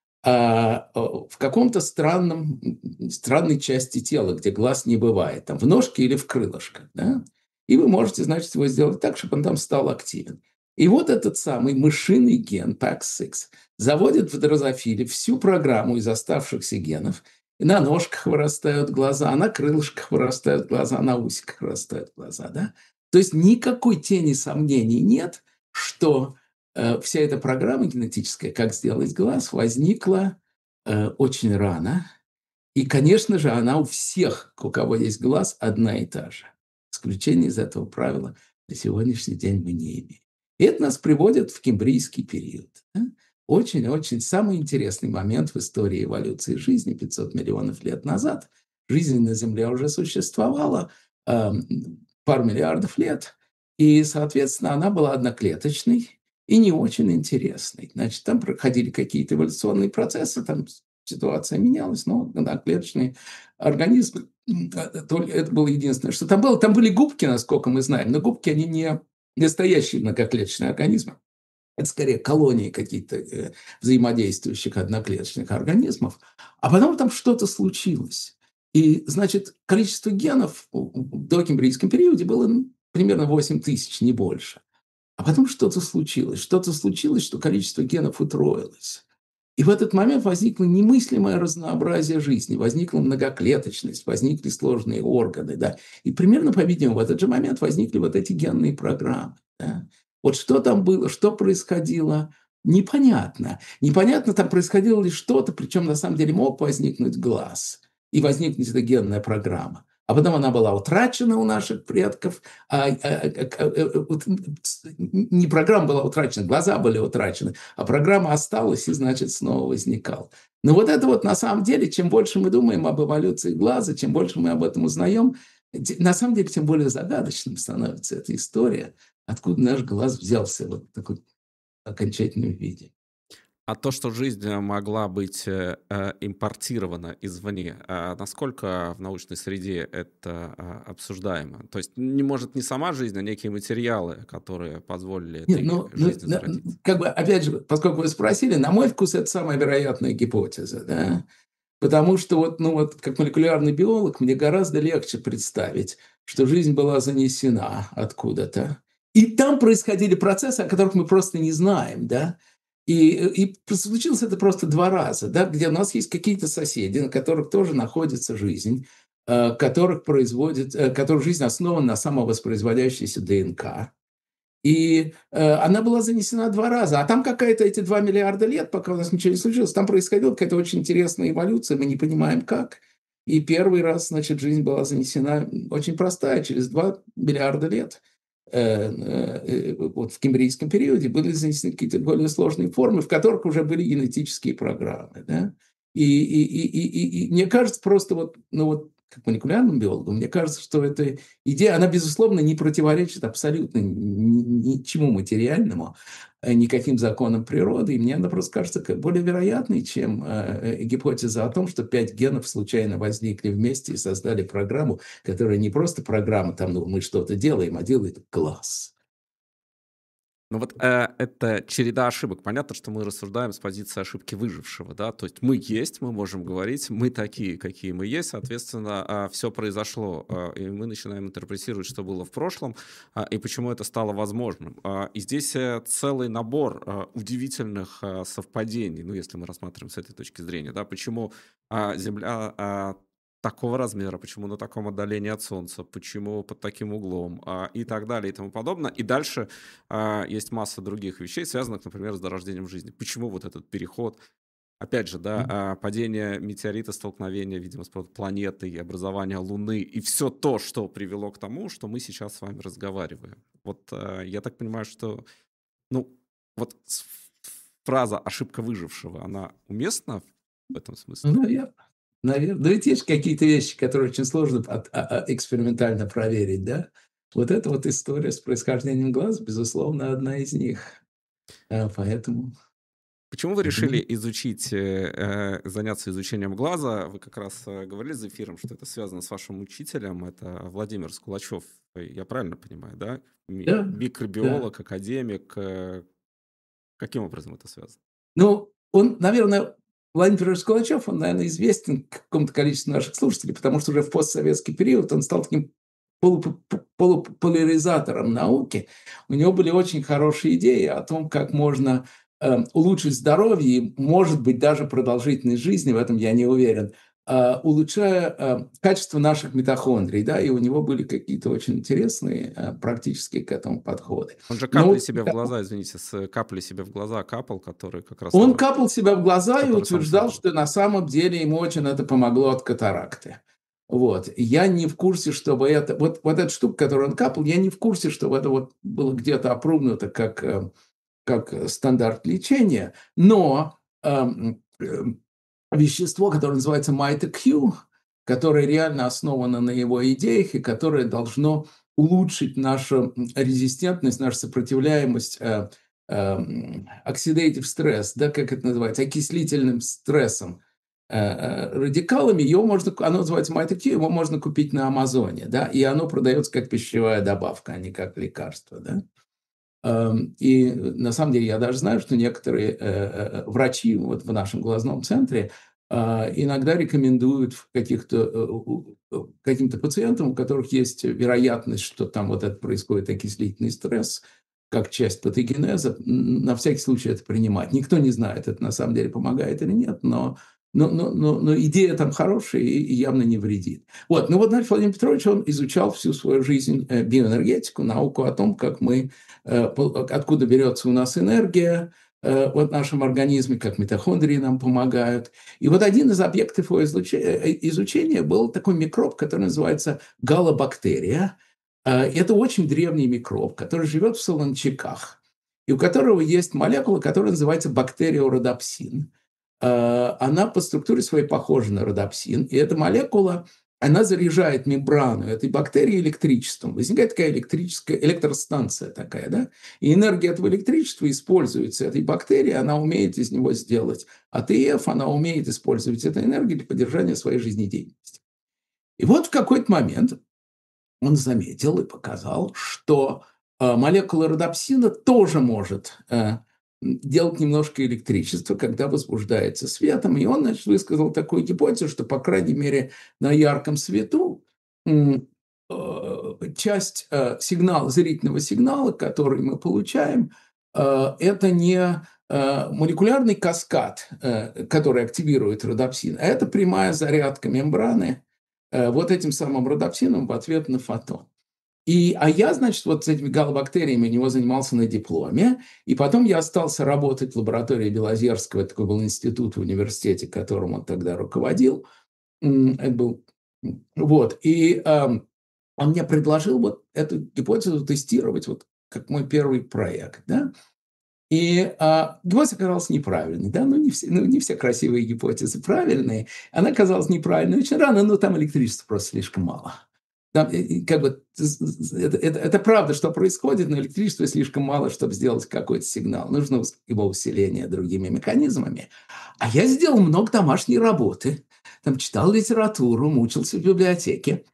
в каком-то странной части тела, где глаз не бывает, там в ножке или в крылышках. Да? И вы можете, значит, его сделать так, чтобы он там стал активен. И вот этот самый мышиный ген PAX6 заводит в дрозофиле всю программу из оставшихся генов. И на ножках вырастают глаза, на крылышках вырастают глаза, на усиках вырастают глаза. Да? То есть никакой тени сомнений нет, что вся эта программа генетическая, как сделать глаз, возникла очень рано. И, конечно же, она у всех, у кого есть глаз, одна и та же. Исключения из этого правила на сегодняшний день мы не имеем. И это нас приводит в кембрийский период. Да? Очень-очень самый интересный момент в истории эволюции жизни 500 миллионов лет назад. Жизнь на Земле уже существовала пару миллиардов лет. И, соответственно, она была одноклеточной и не очень интересной. Значит, там проходили какие-то эволюционные процессы, там ситуация менялась, но одноклеточный организм, это было единственное, что там было. Там были губки, насколько мы знаем, но губки, они не настоящие многоклеточные организмы. Это скорее колонии каких-то взаимодействующих одноклеточных организмов. А потом там что-то случилось. И, значит, количество генов в докембрийском периоде было примерно 8 тысяч, не больше. А потом что-то случилось. Что-то случилось, что количество генов утроилось. И в этот момент возникло немыслимое разнообразие жизни, возникла многоклеточность, возникли сложные органы. Да? И примерно, по-видимому, в этот же момент возникли вот эти генные программы. Да? Вот что там было, что происходило, непонятно. Непонятно, там происходило ли что-то, причем на самом деле мог возникнуть глаз и возникнуть эта генная программа. А потом она была утрачена у наших предков. Не программа была утрачена, глаза были утрачены, а программа осталась и, значит, снова возникала. Но вот это вот на самом деле, чем больше мы думаем об эволюции глаза, чем больше мы об этом узнаем, на самом деле, тем более загадочным становится эта история, откуда наш глаз взялся вот в таком окончательном виде. А то, что жизнь могла быть импортирована извне, насколько в научной среде это обсуждаемо? То есть не может не сама жизнь, а некие материалы, которые позволили Нет, этой жизни зародиться. как бы, опять же, поскольку вы спросили, на мой вкус, это самая вероятная гипотеза, да? Потому что вот как молекулярный биолог мне гораздо легче представить, что жизнь была занесена откуда-то. И там происходили процессы, о которых мы просто не знаем, да? И случилось это просто 2 раза, да, где у нас есть какие-то соседи, на которых тоже находится жизнь, которых которых жизнь основана на самовоспроизводящейся ДНК. И она была занесена 2 раза. А там какая-то эти 2 миллиарда лет, пока у нас ничего не случилось, там происходила какая-то очень интересная эволюция, мы не понимаем как. И первый раз, значит, жизнь была занесена очень простая, через 2 миллиарда лет. Вот в кембрийском периоде были занесены какие-то более сложные формы, в которых уже были генетические программы. Да? И мне кажется, просто вот, как молекулярному биологу, мне кажется, что эта идея, она, безусловно, не противоречит абсолютно ничему материальному, никаким законам природы. И мне она просто кажется более вероятной, чем гипотеза о том, что 5 генов случайно возникли вместе и создали программу, которая не просто программа, там, мы что-то делаем, а делает глаз. Ну вот это череда ошибок. Понятно, что мы рассуждаем с позиции ошибки выжившего, да, то есть мы есть, мы можем говорить, мы такие, какие мы есть, соответственно, все произошло, и мы начинаем интерпретировать, что было в прошлом, и почему это стало возможным. И здесь целый набор удивительных совпадений, ну, если мы рассматриваем с этой точки зрения, да, почему Земля такого размера, почему на таком отдалении от Солнца, почему под таким углом и так далее и тому подобное. И дальше есть масса других вещей, связанных, например, с зарождением жизни. Почему вот этот переход? Опять же, да, падение метеорита, столкновение, видимо, с планетой, образование Луны и все то, что привело к тому, что мы сейчас с вами разговариваем. Вот я так понимаю, что, ну, вот фраза «ошибка выжившего», она уместна в этом смысле? Ну, наверно. Наверно. Но ведь есть какие-то вещи, которые очень сложно экспериментально проверить, да? Вот эта вот история с происхождением глаз, безусловно, одна из них. Поэтому Почему вы поэтому решили заняться изучением глаза? Вы как раз говорили за эфиром, что это связано с вашим учителем, это Владимир Скулачев, я правильно понимаю, да? да, да. Микробиолог, академик. Каким образом это связано? Ну, он, наверное, Владимир Петрович Калачев, он, наверное, известен какому-то количеству наших слушателей, потому что уже в постсоветский период он стал таким полупопуляризатором науки. У него были очень хорошие идеи о том, как можно улучшить здоровье и, может быть, даже продолжительность жизни, в этом я не уверен, улучшая качество наших митохондрий. Да, и у него были какие-то очень интересные практические к этому подходы. Он же капли Но себе в глаза, извините, с капли себе в глаза капал, который как раз он капал себя в глаза и который сам утверждал, создал. что на самом деле ему очень это помогло от катаракты. Вот. Я не в курсе, чтобы это... Вот эта штука, которую он капал, я не в курсе, чтобы это вот было где-то опругнуто как стандарт лечения. Но вещество, которое называется MitoQ, которое реально основано на его идеях и которое должно улучшить нашу резистентность, нашу сопротивляемость oxidative стресс, да, как это называется, окислительным стрессом, радикалами, оно называется MitoQ, его можно купить на Амазоне, да, и оно продается как пищевая добавка, а не как лекарство, да. И на самом деле я даже знаю, что некоторые врачи вот в нашем глазном центре иногда рекомендуют каким-то пациентам, у которых есть вероятность, что там вот это происходит окислительный стресс, как часть патогенеза, на всякий случай это принимать. Никто не знает, это на самом деле помогает или нет, но идея там хорошая и явно не вредит. Вот. Ну вот, значит, Владимир Петрович, он изучал всю свою жизнь биоэнергетику, науку о том, как откуда берется у нас энергия в нашем организме, как митохондрии нам помогают. И вот один из объектов его изучения был такой микроб, который называется галобактерия. Это очень древний микроб, который живет в солончаках, и у которого есть молекула, которая называется бактериорhodopsin. Она по структуре своей похожа на родопсин, и эта молекула, она заряжает мембрану этой бактерии электричеством. Возникает такая электростанция такая, да? И энергия этого электричества используется этой бактерией, она умеет из него сделать АТФ, она умеет использовать эту энергию для поддержания своей жизнедеятельности. И вот в какой-то момент он заметил и показал, что молекула родопсина тоже может делать немножко электричества, когда возбуждается светом. И он, значит, высказал такую гипотезу, что, по крайней мере, на ярком свету часть зрительного сигнала, который мы получаем, это не молекулярный каскад, который активирует родопсин, а это прямая зарядка мембраны вот этим самым родопсином в ответ на фотон. А я, значит, вот с этими галобактериями у него занимался на дипломе, и потом я остался работать в лаборатории Белозерского, такой был институт в университете, которым он тогда руководил. Это был, вот, и он мне предложил вот эту гипотезу тестировать, вот как мой первый проект, да. И гипотеза оказалась неправильной, да, не все красивые гипотезы правильные. Она оказалась неправильной очень рано, но там электричества просто слишком мало. Там, как бы, это правда, что происходит, но электричества слишком мало, чтобы сделать какой-то сигнал. Нужно его усиление другими механизмами. А я сделал много домашней работы. Там читал литературу, мучился в библиотеке.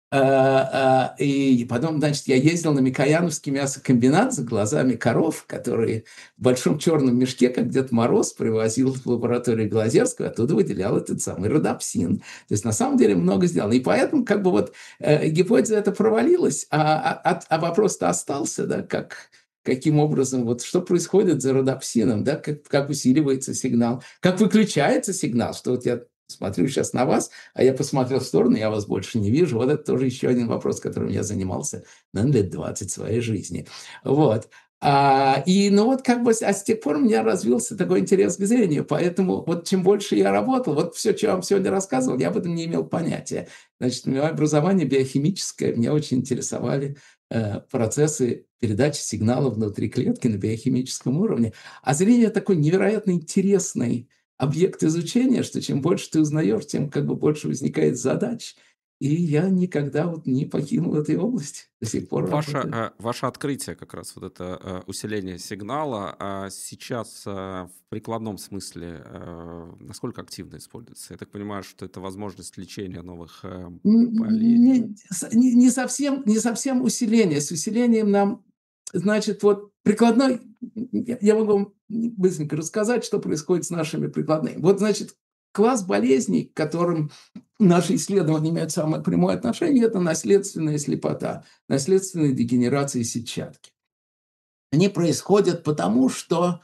И потом, значит, я ездил на Микояновский мясокомбинат за глазами коров, которые в большом черном мешке, как Дед Мороз, привозил в лабораторию Белозерского, оттуда выделял этот самый родопсин. То есть, на самом деле, много сделано. И поэтому, как бы, вот гипотеза эта провалилась, а вопрос-то остался, да, каким образом, вот что происходит за родопсином, да, как усиливается сигнал, как выключается сигнал, что вот я смотрю сейчас на вас, а я посмотрел в сторону, я вас больше не вижу. Вот это тоже еще один вопрос, которым я занимался, наверное, лет 20 своей жизни. Вот. Ну вот как бы, с тех пор у меня развился такой интерес к зрению, поэтому вот чем больше я работал, вот все, что я вам сегодня рассказывал, я об этом не имел понятия. Значит, мое образование биохимическое, меня очень интересовали процессы передача сигнала внутри клетки на биохимическом уровне. А зрение такой невероятно интересный объект изучения, что чем больше ты узнаешь, тем как бы больше возникает задач. И я никогда вот не покинул этой области, до сих пор работаю. Ваше открытие, как раз вот это усиление сигнала, сейчас в прикладном смысле насколько активно используется? Я так понимаю, что это возможность лечения новых болезней. Не совсем усиление. С усилением нам, значит, вот прикладной, я могу вам быстренько рассказать, что происходит с нашими прикладными. Вот, значит, класс болезней, к которым наши исследования имеют самое прямое отношение, это наследственная слепота, наследственная дегенерация сетчатки. Они происходят потому, что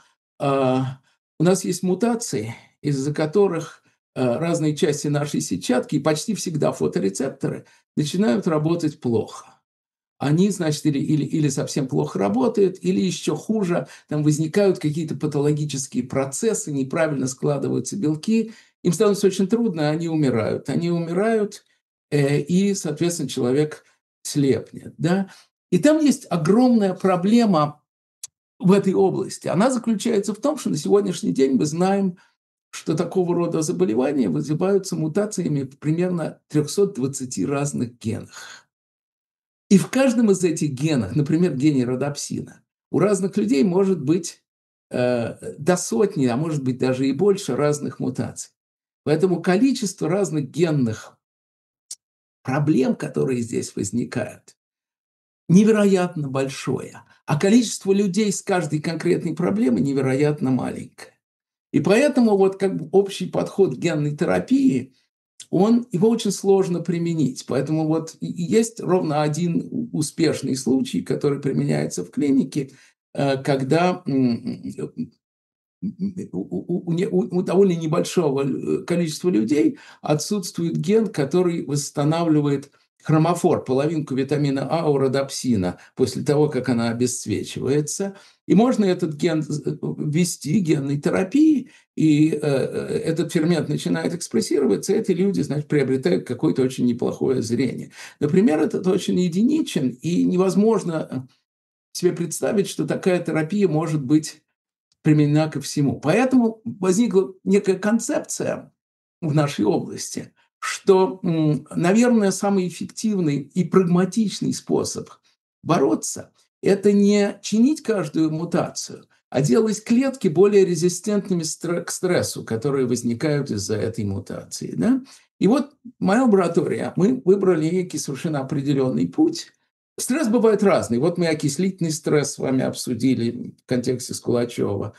у нас есть мутации, из-за которых разные части нашей сетчатки, и почти всегда фоторецепторы, начинают работать плохо. Они, значит, или совсем плохо работают, или еще хуже, там возникают какие-то патологические процессы, неправильно складываются белки, им становится очень трудно, они умирают. Они умирают, и, соответственно, человек слепнет. Да? И там есть огромная проблема в этой области. Она заключается в том, что на сегодняшний день мы знаем, что такого рода заболевания вызываются мутациями в примерно 320 разных генах. И в каждом из этих генов, например, гене родопсина, у разных людей может быть до сотни, а может быть даже и больше разных мутаций. Поэтому количество разных генных проблем, которые здесь возникают, невероятно большое, а количество людей с каждой конкретной проблемой невероятно маленькое. И поэтому вот как бы общий подход к генной терапии, его очень сложно применить. Поэтому вот есть ровно один успешный случай, который применяется в клинике, когда у довольно небольшого количества людей отсутствует ген, который восстанавливает хромофор, половинку витамина А у родопсина, после того, как она обесцвечивается. И можно этот ген ввести генной терапии, и этот фермент начинает экспрессироваться, и эти люди, значит, приобретают какое-то очень неплохое зрение. Например, этот очень единичен, и невозможно себе представить, что такая терапия может быть применена ко всему. Поэтому возникла некая концепция в нашей области, что, наверное, самый эффективный и прагматичный способ бороться – это не чинить каждую мутацию, а делать клетки более резистентными к стрессу, которые возникают из-за этой мутации. Да? И вот моя лаборатория, мы выбрали некий совершенно определенный путь. Стресс бывает разный. Вот мы окислительный стресс с вами обсудили в контексте Скулачева.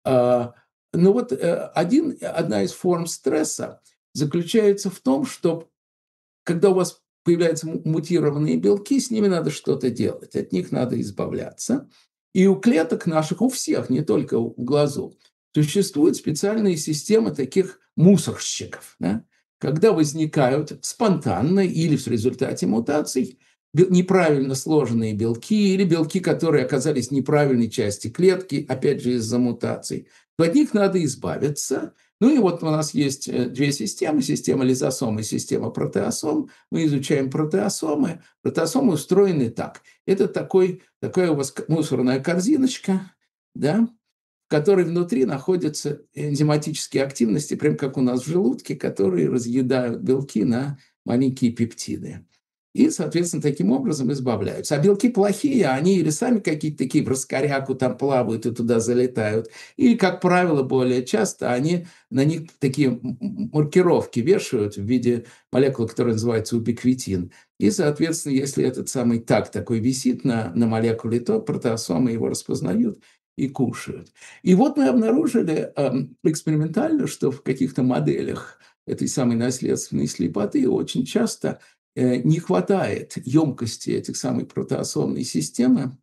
Но вот одна из форм стресса заключается в том, что когда у вас появляются мутированные белки, с ними надо что-то делать, от них надо избавляться. И у клеток наших, у всех, не только в глазу, существуют специальные системы таких мусорщиков, да? Когда возникают спонтанно или в результате мутаций неправильно сложенные белки или белки, которые оказались в неправильной части клетки, опять же, из-за мутаций, то от них надо избавиться. Ну и вот у нас есть две системы: система лизосом и система протеосом. Мы изучаем протеосомы. Протеосомы устроены так. Это такая у вас мусорная корзиночка, да, в которой внутри находятся энзиматические активности, прям как у нас в желудке, которые разъедают белки на маленькие пептиды. И, соответственно, таким образом избавляются. А белки плохие, они или сами какие-то такие в раскоряку там плавают и туда залетают, или, как правило, более часто на них такие маркировки вешают в виде молекулы, которая называется убиквитин. И, соответственно, если этот самый так такой висит на молекуле, то протеосомы его распознают и кушают. И вот мы обнаружили экспериментально, что в каких-то моделях этой самой наследственной слепоты очень часто не хватает емкости этих самой протеосомной системы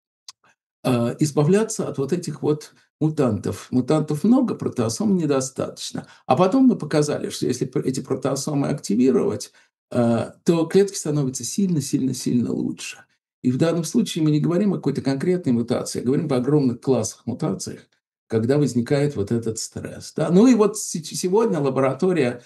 избавляться от вот этих вот мутантов. Мутантов много, протеосом недостаточно. А потом мы показали, что если эти протеосомы активировать, то клетки становятся сильно-сильно-сильно лучше. И в данном случае мы не говорим о какой-то конкретной мутации, а говорим об огромных классах мутациях, когда возникает вот этот стресс. Да? Ну и вот сегодня лаборатория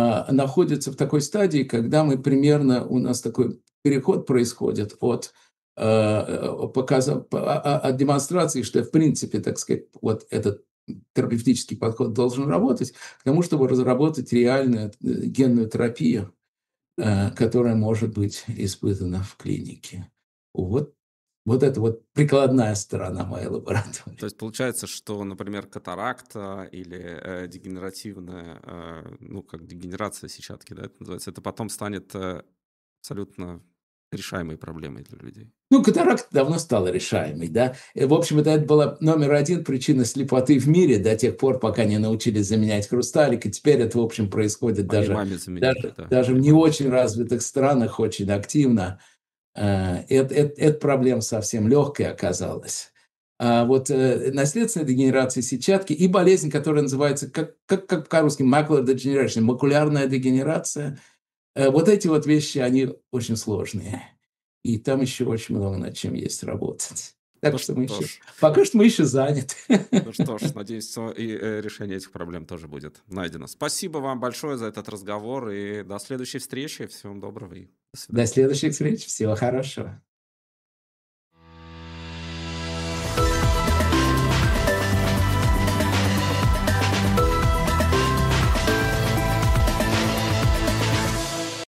находится в такой стадии, когда у нас такой переход происходит от от демонстрации, что, в принципе, так сказать, вот этот терапевтический подход должен работать, к тому, чтобы разработать реальную генную терапию, которая может быть испытана в клинике. Вот, вот это вот прикладная сторона моей лаборатории. То есть получается, что, например, катаракта или дегенеративная, ну, как дегенерация сетчатки, да, это называется, это потом станет абсолютно решаемой проблемой для людей. Ну, катаракта давно стала решаемой, да. В общем, это была номер один причина слепоты в мире до тех пор, пока не научились заменять хрусталик. И теперь это, в общем, происходит Моей даже, маме заменили, даже, да. даже в Моей не маме очень заменили. развитых странах очень активно. Эта проблема совсем легкая оказалась. А вот наследственная дегенерация сетчатки и болезнь, которая называется, как по-русски, macular degeneration, макулярная дегенерация, вот эти вот вещи, они очень сложные. И там еще очень много над чем есть работать. Так Ну что мы что еще, ж, пока что мы еще заняты. ну что ж, надеюсь, что и решение этих проблем тоже будет найдено. Спасибо вам большое за этот разговор и до следующей встречи. Всего вам доброго и до До свидания. следующих встреч. Всего хорошего.